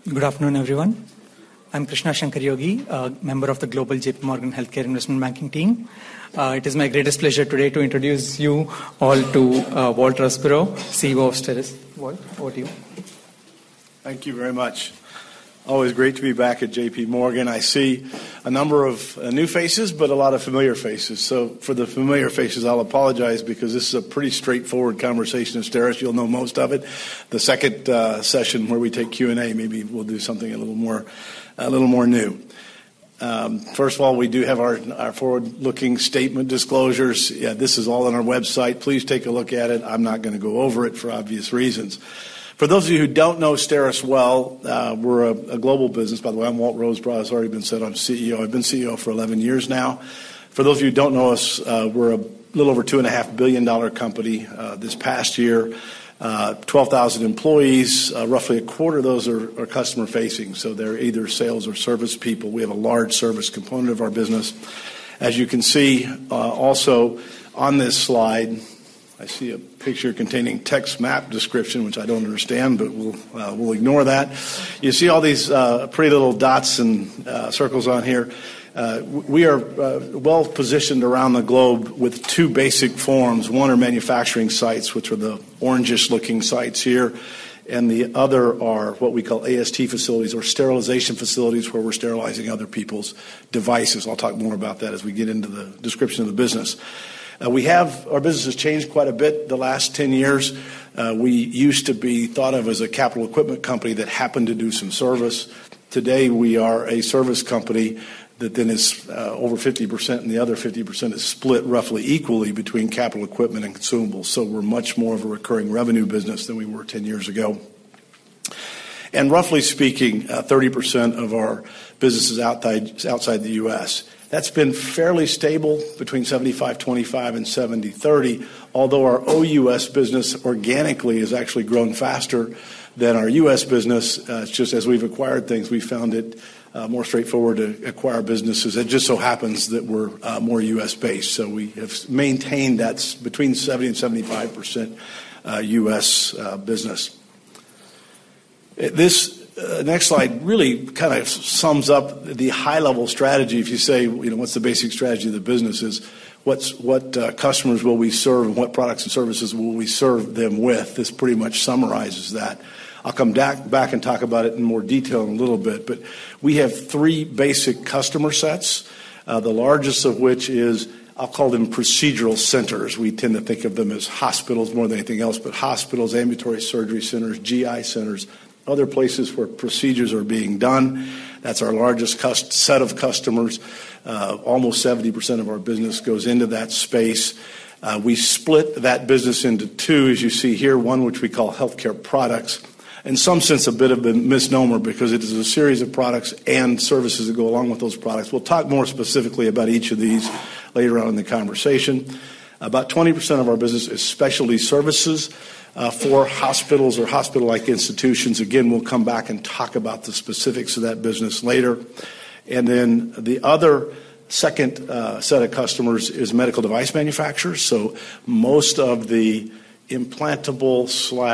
Good afternoon, everyone. I'm Krishna Shankar Yogi, a member of the Global JP Morgan Healthcare Investment Banking team. It is my greatest pleasure today to introduce you all to Walt Rossborough, CEO of STERIS. Walt, over to you. Thank you very much. Always great to be back at JP Morgan. I see a number of new faces, but a lot of familiar faces. So for the familiar faces, I'll apologize because this is a pretty straightforward conversation at STERIS. You'll know most of it. The second session where we take Q&A, maybe we'll do something a little more new. First of all, we do have our forward-looking statement disclosures. Yeah, this is all on our website. Please take a look at it. I'm not going to go over it for obvious reasons. For those of you who don't know STERIS well, we're a global business. By the way, I'm Walt Rossborough. As already been said, I'm CEO. I've been CEO for 11 years now. For those of you who don't know us, we're a little over $2.5 billion company this past year. 12,000 employees, roughly a quarter of those are customer-facing, so they're either sales or service people. We have a large service component of our business. As you can see, also on this slide, I see a picture containing text map description, which I don't understand, but we'll ignore that. You see all these pretty little dots and circles on here. We are well positioned around the globe with two basic forms. One are manufacturing sites, which are the orangish-looking sites here, and the other are what we call AST facilities, or sterilization facilities, where we're sterilizing other people's devices. I'll talk more about that as we get into the description of the business. Our business has changed quite a bit the last 10 years. We used to be thought of as a capital equipment company that happened to do some service. Today, we are a service company that then is over 50%, and the other 50% is split roughly equally between capital equipment and consumables. So we're much more of a recurring revenue business than we were 10 years ago. And roughly speaking, 30% of our business is outside the U.S. That's been fairly stable between 75-25 and 70-30, although our OUS business organically has actually grown faster than our U.S. business. It's just as we've acquired things, we found it more straightforward to acquire businesses. It just so happens that we're more U.S.-based, so we have maintained that's between 70 and 75% U.S. business. This next slide really kind of sums up the high-level strategy. If you say, what's the basic strategy of the business is, what customers will we serve and what products and services will we serve them with? This pretty much summarizes that. I'll come back and talk about it in more detail in a little bit, but we have three basic customer sets, the largest of which is, I'll call them procedural centers. We tend to think of them as hospitals more than anything else, but hospitals, ambulatory surgery centers, GI centers, other places where procedures are being done. That's our largest set of customers. Almost 70% of our business goes into that space. We split that business into two, as you see here, one which we call healthcare products. In some sense, a bit of a misnomer because it is a series of products and services that go along with those products. We'll talk more specifically about each of these later on in the conversation. About 20% of our business is specialty services for hospitals or hospital-like institutions. Again, we'll come back and talk about the specifics of that business later. And then the other second set of customers is medical device manufacturers. So most of the implantable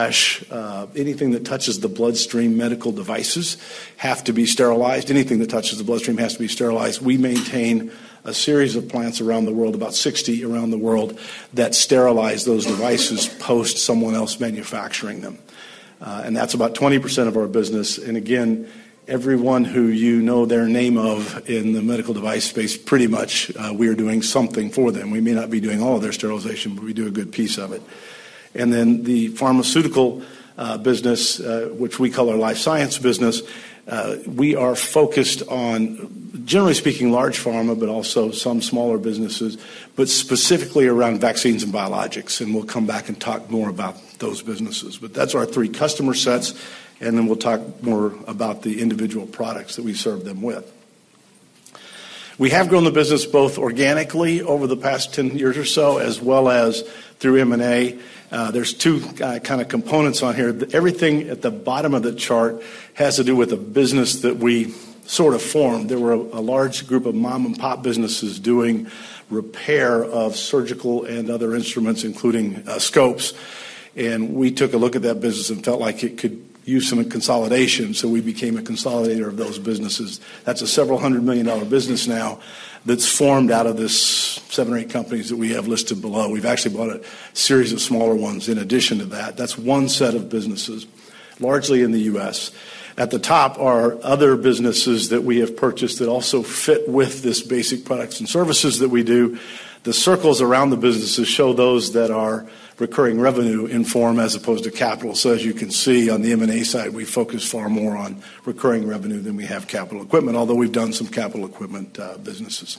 / anything that touches the bloodstream medical devices have to be sterilized. Anything that touches the bloodstream has to be sterilized. We maintain a series of plants around the world, about 60 around the world, that sterilize those devices post someone else manufacturing them. And that's about 20% of our business. And again, everyone who you know their name of in the medical device space, pretty much we are doing something for them. We may not be doing all of their sterilization, but we do a good piece of it. And then the pharmaceutical business, which we call our life science business, we are focused on, generally speaking, large pharma, but also some smaller businesses, but specifically around vaccines and biologics. And we'll come back and talk more about those businesses. But that's our three customer sets, and then we'll talk more about the individual products that we serve them with. We have grown the business both organically over the past 10 years or so, as well as through M&A. There's two kind of components on here. Everything at the bottom of the chart has to do with a business that we sort of formed. There were a large group of mom-and-pop businesses doing repair of surgical and other instruments, including scopes. And we took a look at that business and felt like it could use some consolidation, so we became a consolidator of those businesses. That's a several $100 million business now that's formed out of this 7 or 8 companies that we have listed below. We've actually bought a series of smaller ones in addition to that. That's one set of businesses, largely in the U.S. At the top are other businesses that we have purchased that also fit with this basic products and services that we do. The circles around the businesses show those that are recurring revenue in form as opposed to capital. So as you can see on the M&A side, we focus far more on recurring revenue than we have capital equipment, although we've done some capital equipment businesses.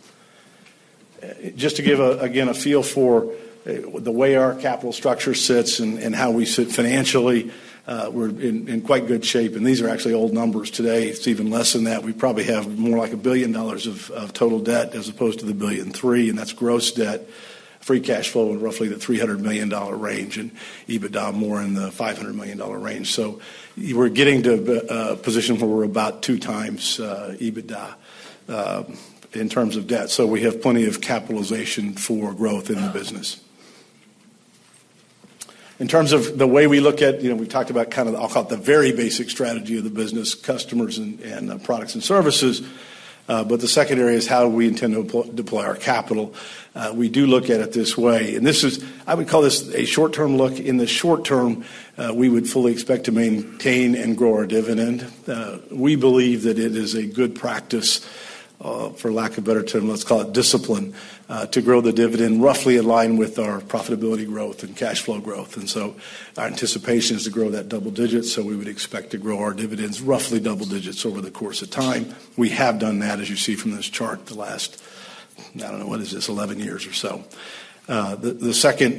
Just to give, again, a feel for the way our capital structure sits and how we sit financially, we're in quite good shape. And these are actually old numbers today. It's even less than that. We probably have more like $1 billion of total debt as opposed to the $1.3 billion, and that's gross debt. Free cash flow in roughly the $300 million range, and EBITDA more in the $500 million range. So we're getting to a position where we're about 2 times EBITDA in terms of debt. So we have plenty of capitalization for growth in the business. In terms of the way we look at, we talked about kind of, I'll call it the very basic strategy of the business, customers and products and services. But the second area is how we intend to deploy our capital. We do look at it this way. And this is, I would call this a short-term look. In the short term, we would fully expect to maintain and grow our dividend. We believe that it is a good practice, for lack of a better term, let's call it discipline, to grow the dividend roughly in line with our profitability growth and cash flow growth. And so our anticipation is to grow that double digits, so we would expect to grow our dividends roughly double digits over the course of time. We have done that, as you see from this chart, the last, 11 years or so. The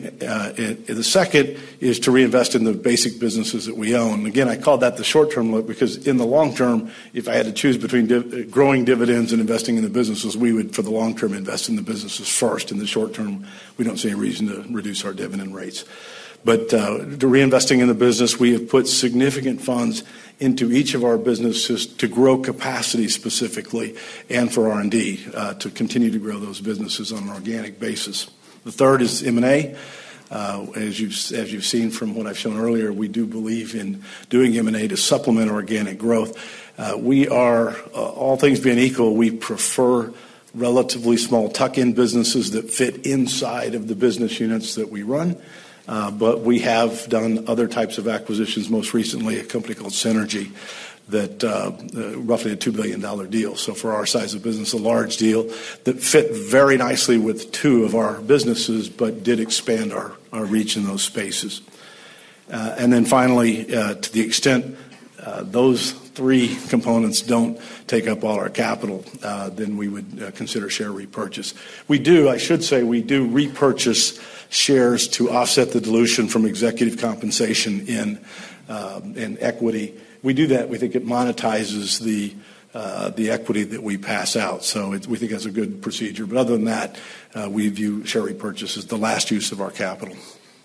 second is to reinvest in the basic businesses that we own. Again, I call that the short-term look because in the long term, if I had to choose between growing dividends and investing in the businesses, we would, for the long term, invest in the businesses first. In the short term, we don't see a reason to reduce our dividend rates. But to reinvesting in the business, we have put significant funds into each of our businesses to grow capacity specifically and for R&D to continue to grow those businesses on an organic basis. The third is M&A. As you've seen from what I've shown earlier, we do believe in doing M&A to supplement organic growth. We are, all things being equal, we prefer relatively small tuck-in businesses that fit inside of the business units that we run. But we have done other types of acquisitions, most recently a company called Synergy, that roughly a $2 billion deal. So for our size of business, a large deal that fit very nicely with 2 of our businesses, but did expand our reach in those spaces. And then finally, to the extent those 3 components don't take up all our capital, then we would consider share repurchase. We do repurchase shares to offset the dilution from executive compensation in equity. We do that. We think it monetizes the equity that we pass out. So we think that's a good procedure. But other than that, we view share repurchase as the last use of our capital.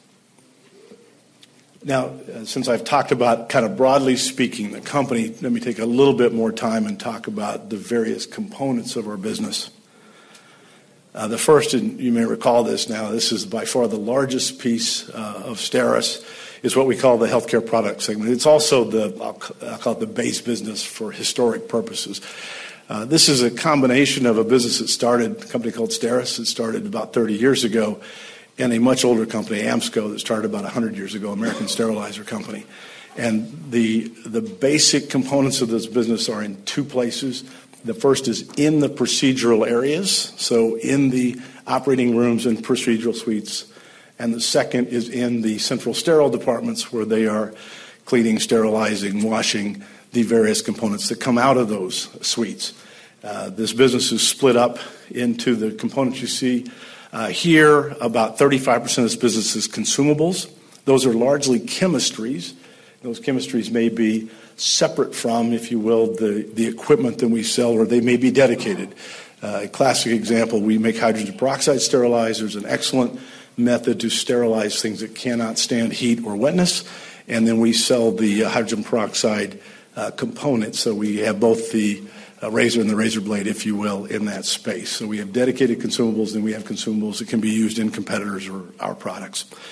Now, since I've talked about kind of broadly speaking the company, let me take a little bit more time and talk about the various components of our business. The first, and you may recall this now, this is by far the largest piece of STERIS, is what we call the healthcare product segment. It's also I'll call it the base business for historic purposes. This is a combination of a business that started, a company called STERIS, that started about 30 years ago, and a much older company, AMSCO, that started about 100 years ago, American Sterilizer Company. And the basic components of this business are in 2 places. The first is in the procedural areas, so in the operating rooms and procedural suites. And the second is in the central sterile departments where they are cleaning, sterilizing, washing the various components that come out of those suites. This business is split up into the components you see here. About 35% of this business is consumables. Those are largely chemistries. Those chemistries may be separate from, if you will, the equipment that we sell, or they may be dedicated. A classic example, we make hydrogen peroxide sterilizers, an excellent method to sterilize things that cannot stand heat or wetness. And then we sell the hydrogen peroxide components. So we have both the razor and the razor blade, if you will, in that space. So we have dedicated consumables, and we have consumables that can be used in competitors or our products.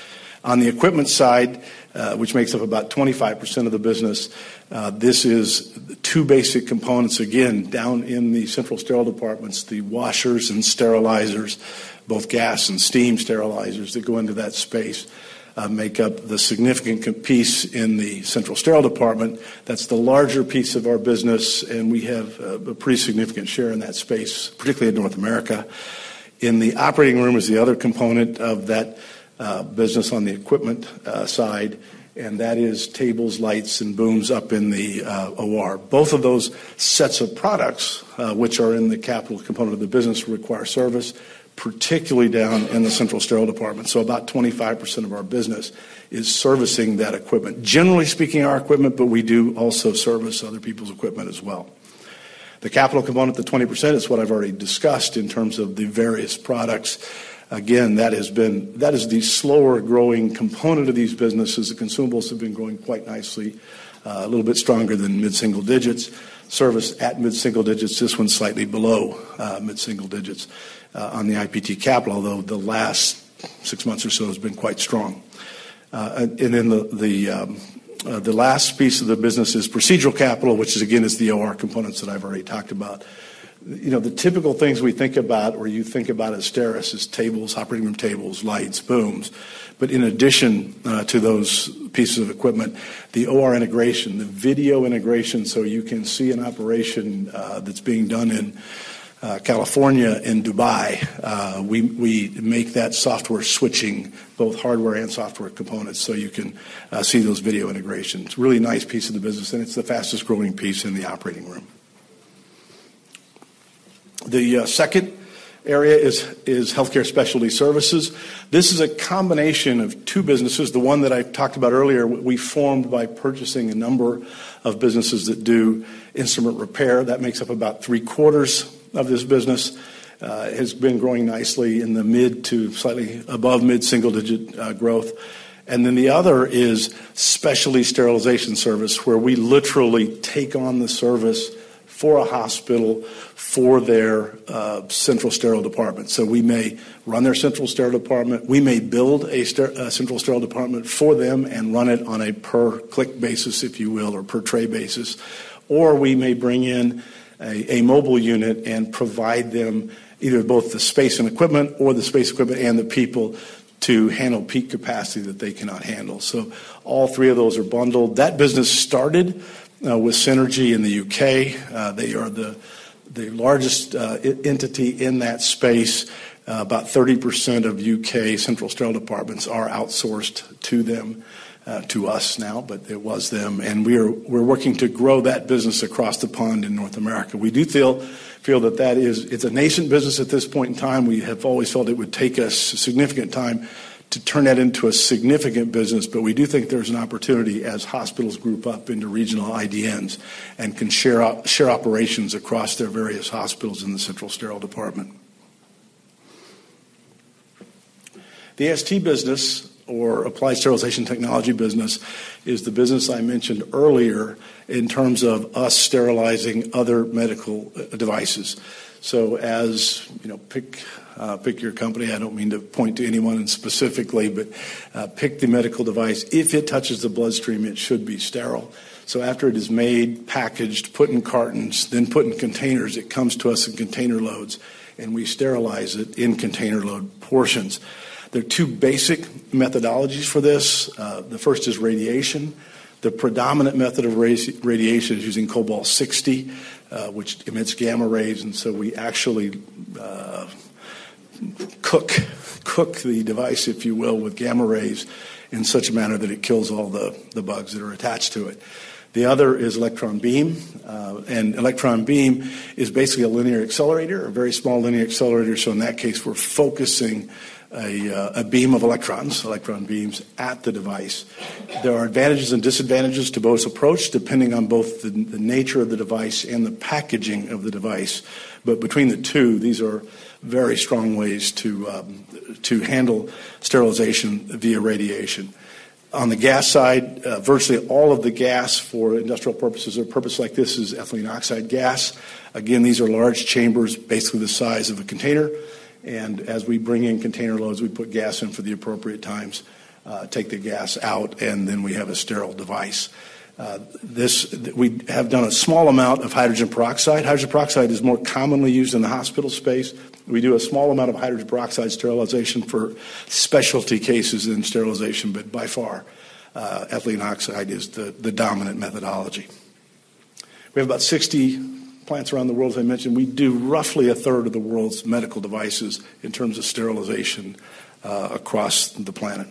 On the equipment side, which makes up about 25% of the business, this is two basic components, again, down in the central sterile departments, the washers and sterilizers, both gas and steam sterilizers that go into that space. Make up the significant piece in the central sterile department. That's the larger piece of our business, and we have a pretty significant share in that space, particularly in North America. In the operating room is the other component of that business on the equipment side, and that is tables, lights, and booms up in the OR. Both of those sets of products, which are in the capital component of the business, require service, particularly down in the central sterile department. So about 25% of our business is servicing that equipment. Generally speaking, our equipment, but we do also service other people's equipment as well. The capital component, the 20%, is what I've already discussed in terms of the various products. Again, that is the slower growing component of these businesses. The consumables have been growing quite nicely, a little bit stronger than mid-single digits. Service at mid-single digits, this one's slightly below mid-single digits on the IPT capital, although the last 6 months or so has been quite strong. And then the last piece of the business is procedural capital, which is, again, is the OR components that I've already talked about. You know, the typical things we think about, or you think about as STERIS, is tables, operating room tables, lights, booms. But in addition to those pieces of equipment, the OR integration, the video integration, so you can see an operation that's being done in California, in Dubai, we make that software switching, both hardware and software components, so you can see those video integrations. It's a really nice piece of the business, and it's the fastest growing piece in the operating room. The second area is healthcare specialty services. This is a combination of two businesses. The one that I talked about earlier, we formed by purchasing a number of businesses that do instrument repair. That makes up about 3/4 of this business. Has been growing nicely in the mid to slightly above mid-single digit growth. And then the other is specialty sterilization service, where we literally take on the service for a hospital for their central sterile department. So we may run their central sterile department. We may build a central sterile department for them and run it on a per-click basis, if you will, or per-tray basis. Or we may bring in a mobile unit and provide them either both the space and equipment, or the space, equipment, and the people to handle peak capacity that they cannot handle. So all three of those are bundled. That business started with Synergy in the UK. They are the largest entity in that space. About 30% of UK central sterile departments are outsourced to them, to us now, but it was them. And we're working to grow that business across the pond in North America. We do feel that it's a nascent business at this point in time. We have always felt it would take us a significant time to turn that into a significant business, but we do think there's an opportunity as hospitals group up into regional IDNs and can share operations across their various hospitals in the central sterile department. The AST business, or Applied Sterilization Technology business, is the business I mentioned earlier in terms of us sterilizing other medical devices. So as, you know, pick your company. I don't mean to point to anyone specifically, but pick the medical device. If it touches the bloodstream, it should be sterile. So after it is made, packaged, put in cartons, then put in containers, it comes to us in container loads, and we sterilize it in container load portions. There are two basic methodologies for this. The first is radiation. The predominant method of radiation is using cobalt-60, which emits gamma rays, and so we actually cook the device, if you will, with gamma rays in such a manner that it kills all the bugs that are attached to it. The other is electron beam, and electron beam is basically a linear accelerator, a very small linear accelerator, so in that case we're focusing a beam of electron beams at the device. There are advantages and disadvantages to both approach, depending on both the nature of the device and the packaging of the device. But between the two, these are very strong ways to handle sterilization via radiation. On the gas side, virtually all of the gas for industrial purposes or purpose like this is ethylene oxide gas. Again, these are large chambers, basically the size of a container. And as we bring in container loads, we put gas in for the appropriate times take the gas out, and then we have a sterile device. We have done a small amount of hydrogen peroxide. Hydrogen peroxide is more commonly used in the hospital space. We do a small amount of hydrogen peroxide sterilization for specialty cases in sterilization, but by far, ethylene oxide is the dominant methodology. We have about 60 plants around the world, as I mentioned. We do roughly a third of the world's medical devices in terms of sterilization across the planet.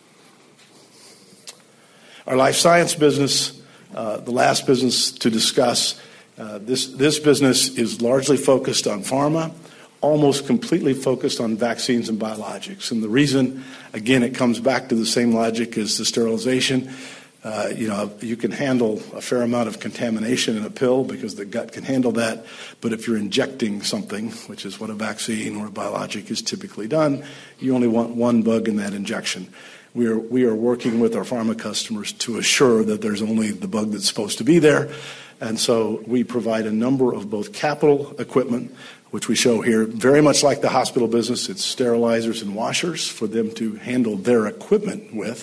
Our life science business, the last business to discuss, this business is largely focused on pharma, almost completely focused on vaccines and biologics. And the reason, again, it comes back to the same logic as the sterilization. You can handle a fair amount of contamination in a pill because the gut can handle that. But if you're injecting something, which is what a vaccine or a biologic is typically done, you only want one bug in that injection. We are working with our pharma customers to assure that there's only the bug that's supposed to be there. And so we provide a number of both capital equipment, which we show here, very much like the hospital business. It's sterilizers and washers for them to handle their equipment with.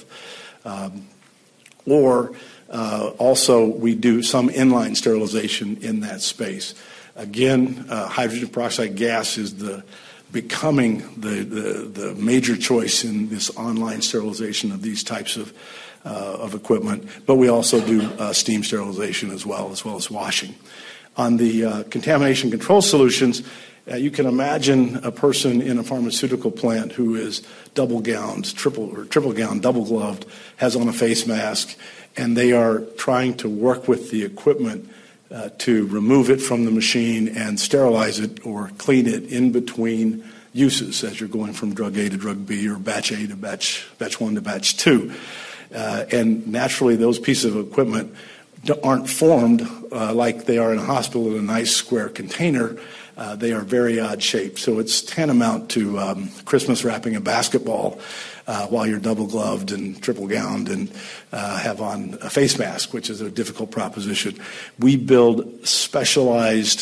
Also, we do some inline sterilization in that space. Again, hydrogen peroxide gas is becoming the major choice in this online sterilization of these types of equipment. But we also do steam sterilization as well as washing. On the contamination control solutions, you can imagine a person in a pharmaceutical plant who is double gowned, triple gowned, double gloved, has on a face mask, and they are trying to work with the equipment to remove it from the machine and sterilize it or clean it in between uses as you're going from drug A to drug B or batch A to batch 1 to batch 2. And naturally, those pieces of equipment aren't formed like they are in a hospital in a nice square container. They are very odd shaped. So it's tantamount to Christmas wrapping a basketball while you're double gloved and triple gowned and have on a face mask, which is a difficult proposition. We build specialized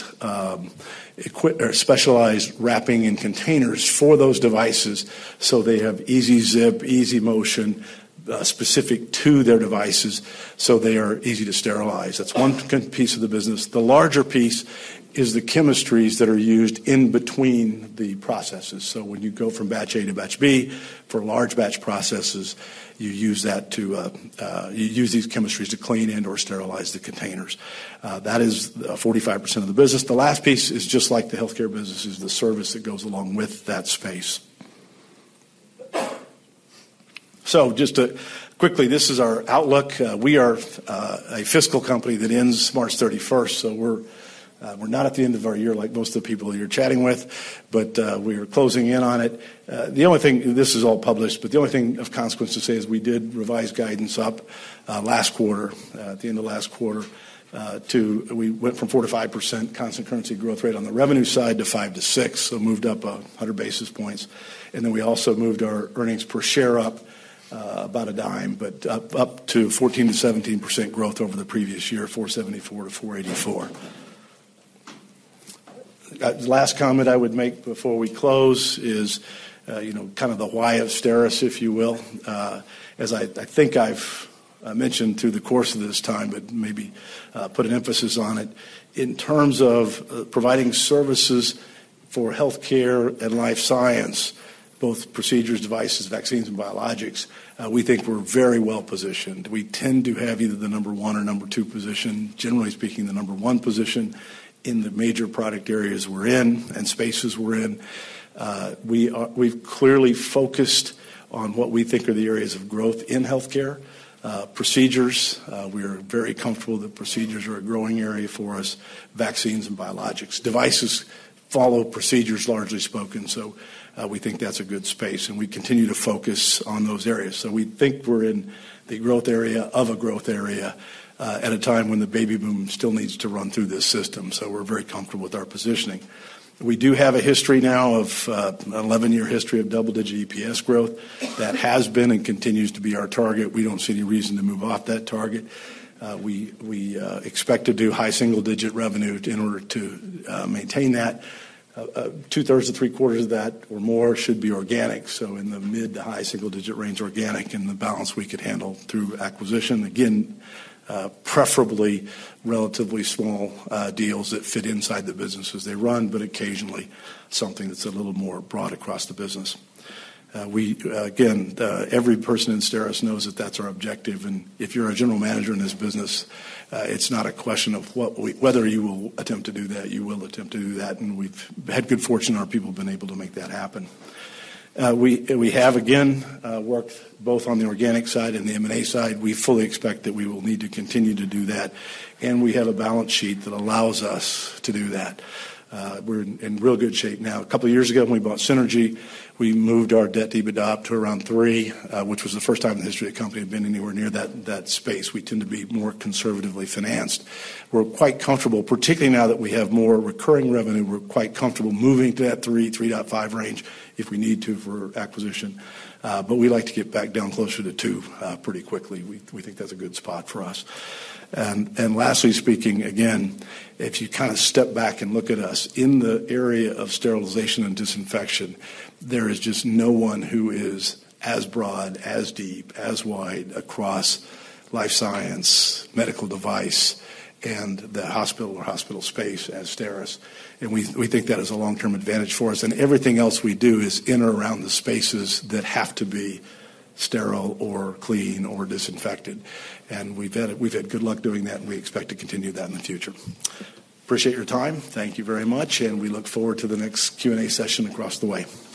wrapping in containers for those devices so they have easy zip, easy motion, specific to their devices, so they are easy to sterilize. That's one piece of the business. The larger piece is the chemistries that are used in between the processes. So when you go from batch A to batch B for large batch processes, you use that to you use these chemistries to clean and or sterilize the containers. That is 45% of the business. The last piece is just like the healthcare business, is the service that goes along with that space. So just quickly, this is our outlook. We are a fiscal company that ends March 31st, so we're not at the end of our year like most of the people you're chatting with, but we are closing in on it. The only thing, this is all published, but the only thing of consequence to say is we did revise guidance up last quarter, at the end of last quarter, we went from 4 to 5% constant currency growth rate on the revenue side to 5 to 6, so moved up 100 basis points. And then we also moved our earnings per share up about a dime, but up to 14 to 17% growth over the previous year, 474 to 484. Last comment I would make before we close is, kind of the why of STERIS, if you will. As I think I've mentioned through the course of this time, but maybe put an emphasis on it, in terms of providing services for healthcare and life science, both procedures, devices, vaccines, and biologics, we think we're very well positioned. We tend to have either the number one or number two position, generally speaking, the number one position in the major product areas we're in and spaces we're in. We've clearly focused on what we think are the areas of growth in healthcare. Procedures, we are very comfortable that procedures are a growing area for us. Vaccines and biologics. Devices follow procedures, largely spoken, so we think that's a good space, and we continue to focus on those areas. So we think we're in the growth area of a growth area at a time when the baby boom still needs to run through this system, so we're very comfortable with our positioning. We do have a history now of an 11-year history of double-digit EPS growth. That has been and continues to be our target. We don't see any reason to move off that target. We expect to do high single-digit revenue in order to maintain that. 2/3 to 3/4 of that or more should be organic, so in the mid to high single-digit range organic, and the balance we could handle through acquisition. Again, preferably relatively small deals that fit inside the businesses they run, but occasionally something that's a little more broad across the business. Every person in STERIS knows that that's our objective, and if you're a general manager in this business, it's not a question of whether you will attempt to do that. You will attempt to do that, and we've had good fortune. Our people have been able to make that happen. We have, again, worked both on the organic side and the M&A side. We fully expect that we will need to continue to do that, and we have a balance sheet that allows us to do that. We're in real good shape now. A couple of years ago when we bought Synergy, we moved our debt to EBITDA up to around 3, which was the first time in the history of the company had been anywhere near that space. We tend to be more conservatively financed. We're quite comfortable, particularly now that we have more recurring revenue, we're quite comfortable moving to that 3.5 range if we need to for acquisition. But we like to get back down closer to 2 pretty quickly. We think that's a good spot for us. And lastly speaking, again, if you kind of step back and look at us, in the area of sterilization and disinfection, there is just no one who is as broad, as deep, as wide across life science, medical device, and the hospital or hospital space as STERIS. And we think that is a long-term advantage for us. And everything else we do is in or around the spaces that have to be sterile or clean or disinfected. And we've had good luck doing that, and we expect to continue that in the future. Appreciate your time. Thank you very much, and we look forward to the next Q&A session across the way.